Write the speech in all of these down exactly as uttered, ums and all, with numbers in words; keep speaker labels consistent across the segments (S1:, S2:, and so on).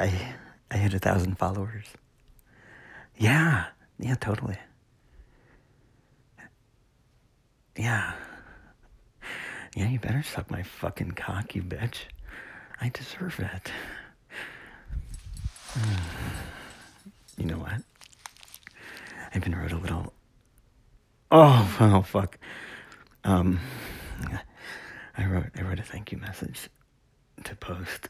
S1: I I hit a thousand followers. Yeah, yeah, totally. Yeah. Yeah, you better suck my fucking cock, you bitch. I deserve it. You know what? I even wrote a little... Oh, oh fuck. Um, I wrote I wrote a thank you message to post.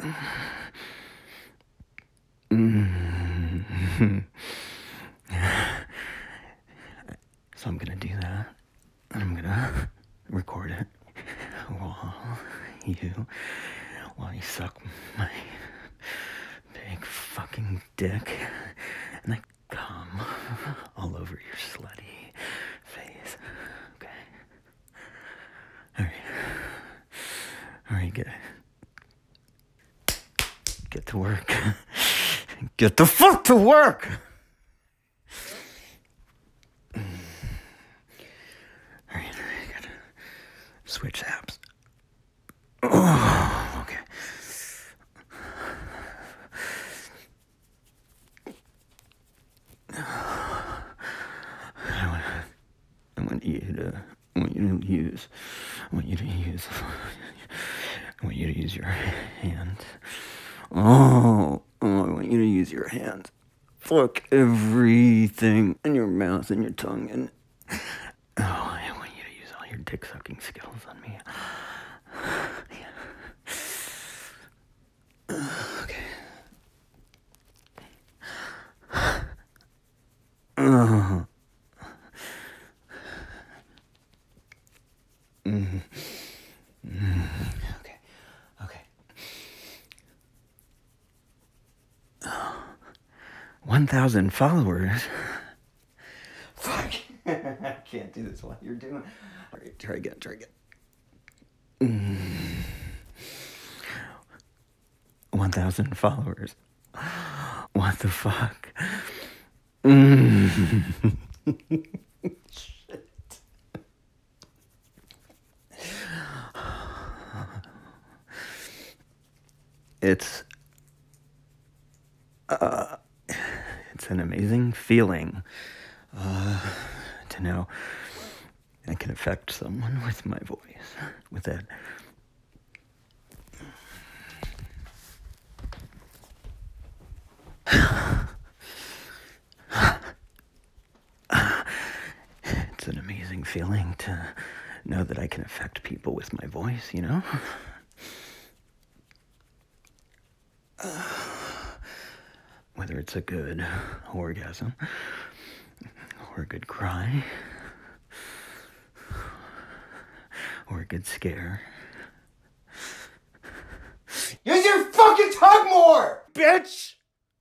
S1: So I'm gonna do that. I'm gonna record it while you while you suck my big fucking dick and I come all over your slutty face. Okay. Alright. Alright, get get to work. Get the fuck to work! Alright, I gotta switch apps. Oh, okay. I want, I want you to, I want you to use, I want you to use, I want you to use your hands. Oh, oh, I want you to use your hands. Fuck everything in your mouth and your tongue and, oh, I want you to use all your dick sucking skills on me. Yeah. Okay. Uh-huh. Mm-hmm. Mm-hmm. Okay. Okay. Oh. One thousand followers? Fuck. I can't do this while you're doing. Alright, try again, try again. Mm. One thousand followers. What the fuck? Mm. Shit. It's uh, it's an amazing feeling uh, to know I can affect someone with my voice, with it. It's an amazing feeling to know that I can affect people with my voice, you know? Uh, whether it's a good orgasm, or a good cry, or a good scare. Use your fucking tongue more, bitch!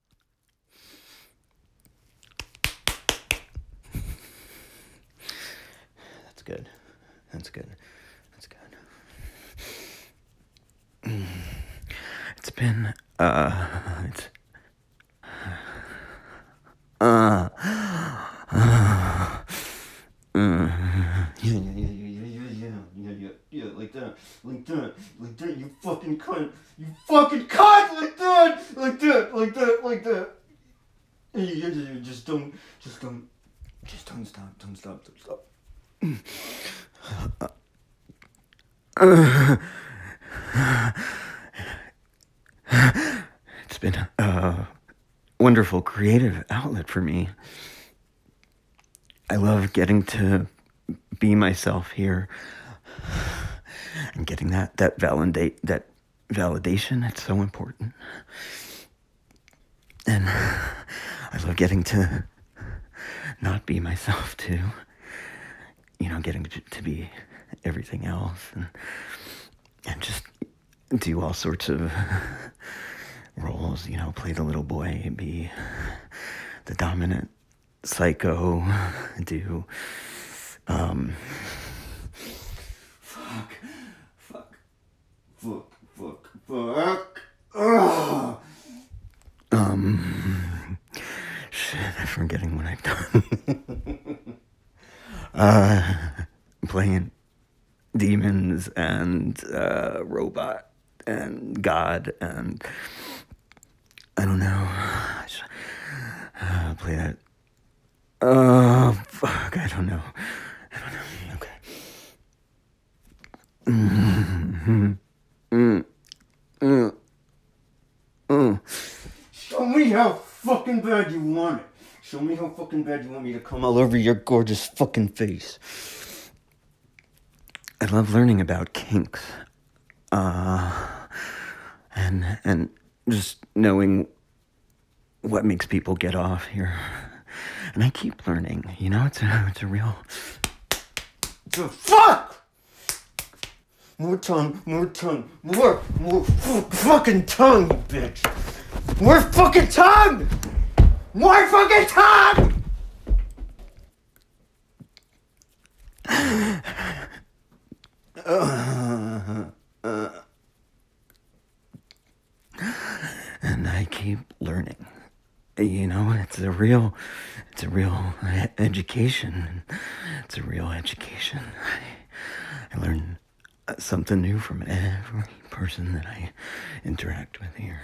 S1: That's good. That's good. That's good. Mm. It's been, uh, it's, uh, uh, uh, yeah, yeah, yeah, yeah, yeah, yeah, yeah, yeah, yeah, like that, like that, like that, you fucking cunt, you fucking cunt, like that, like that, like that, like that. You, you, you just don't, just don't, just don't stop, don't stop, don't stop. Uh, it's been a wonderful creative outlet for me. I love getting to be myself here and getting that that validate that validation. It's so important, and I love getting to not be myself too. You know, getting to, to be everything else, and and just do all sorts of roles. You know, play the little boy, be the dominant psycho, do um fuck fuck fuck fuck fuck Ugh. um shit, I'm forgetting what I've done. uh playing demons and uh robot and God and I don't know. I should, uh, play that. Oh, fuck. I don't know. I don't know. Okay. Mm-hmm. Mm. Mm. Mm. Show me how fucking bad you want it. Show me how fucking bad you want me to come all over your gorgeous fucking face. I love learning about kinks. Uh, and, and just knowing what makes people get off here. And I keep learning, you know, it's a, it's a real... The fuck! More tongue, more tongue, more, more f- fucking tongue, you bitch! More fucking tongue! More fucking tongue! Uh, uh, and I keep learning. You know, it's a real, it's a real education. It's a real education. I, I learn something new from every person that I interact with here.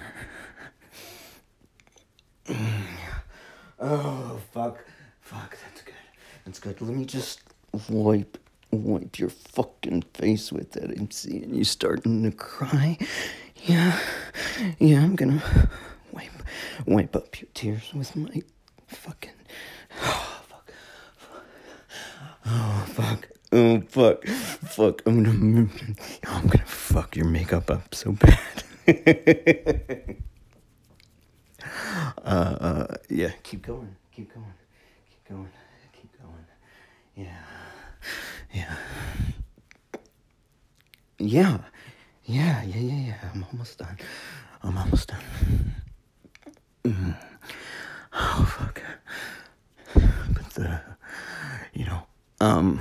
S1: Oh, fuck. Fuck, that's good. That's good. Let me just wipe, wipe your fucking face with that. I'm seeing you starting to cry. Yeah, yeah, I'm gonna wipe, wipe up your tears with my fucking... Oh, fuck. Oh, fuck. Oh, fuck. Fuck. I'm gonna... I'm gonna fuck your makeup up so bad. uh, uh, yeah, keep going. Keep going. Keep going. Keep going. Yeah. Yeah. Yeah. Yeah, yeah, yeah, yeah. I'm almost done. I'm almost done. Mm. Oh, fuck. But the... You know, um...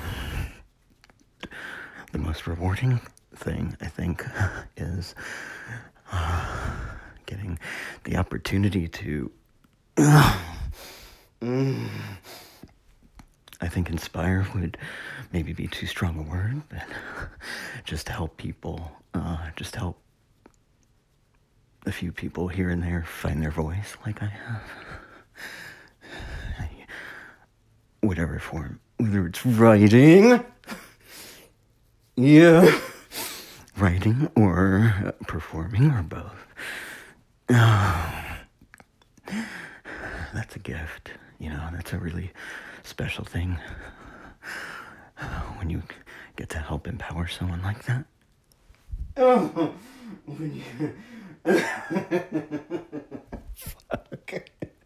S1: the most rewarding thing, I think, is uh, getting the opportunity to, uh, mm, I think inspire would maybe be too strong a word, but just help people, uh, just help a few people here and there find their voice like I have. I, whatever form, whether it's writing... Yeah, writing or uh, performing or both. Oh, that's a gift, you know, that's a really special thing. Uh, when you get to help empower someone like that. Oh, when you... Fuck.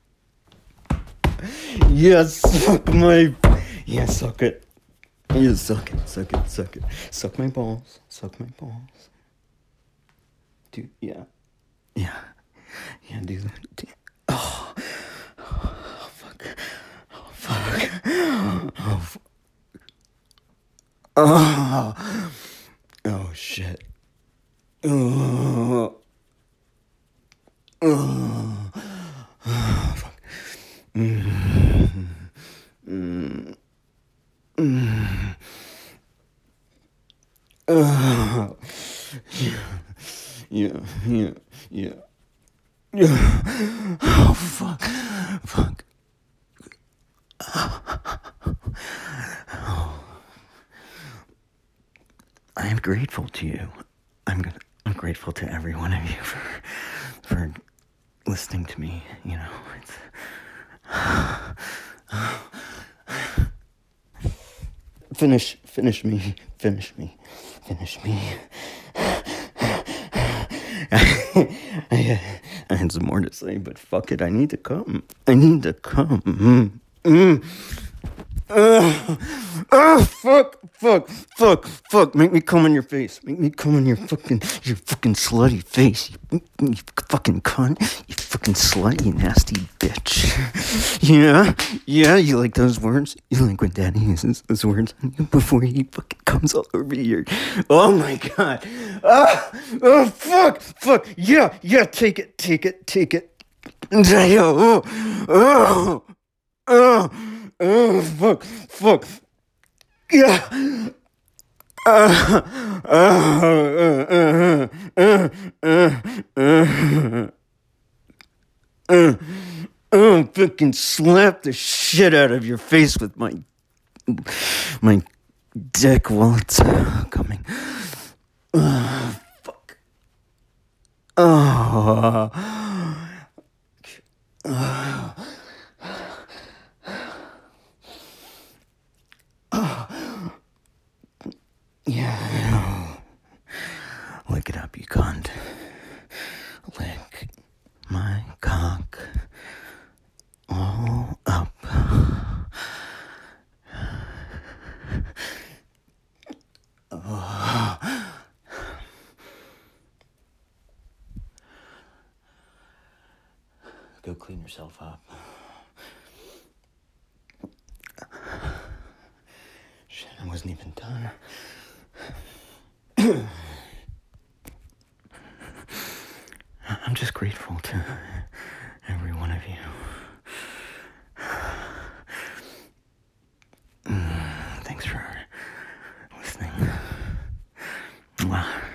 S1: Yes, suck my... Yeah, suck it. Yeah, suck it, suck it, suck it. Suck my balls, suck my balls. Dude, yeah. Yeah. Yeah, do that. Do, oh. Oh, fuck. Oh, fuck. Oh, fuck. Oh. Oh, shit. Oh. Oh. Oh, fuck. Mm. Mm. Mm. Oh. Yeah. Yeah. Yeah. Yeah. Yeah. Oh, fuck. Fuck. Oh. I am grateful to you. I'm gonna, I'm grateful to every one of you for for listening to me, you know. It's Finish, finish me, finish me, finish me. I, I had some more to say, but fuck it, I need to come. I need to come. Mm. Mm. Uh, uh, fuck, fuck, fuck, fuck. Make me come on your face. Make me come on your fucking, your fucking slutty face. You, you fucking cunt. You fucking slut, you nasty bitch. Yeah, yeah, you like those words? You like when daddy uses those words on you before he fucking comes all over your... Oh my god. Ah, oh, fuck, fuck. Yeah, yeah, take it, take it, take it. Oh, oh, oh. Oh, fuck, fuck. Yeah. Uh, uh, uh, uh, uh, uh, uh. Uh, uh, fucking slap the shit out of your face with my my dick while it's coming. Uh, fuck. Oh. Uh, yeah. Lick it up, you cunt. Lick my cock all up. Oh. Go clean yourself up. Shit, I wasn't even done. I'm just grateful to every one of you. Thanks for listening. Mwah.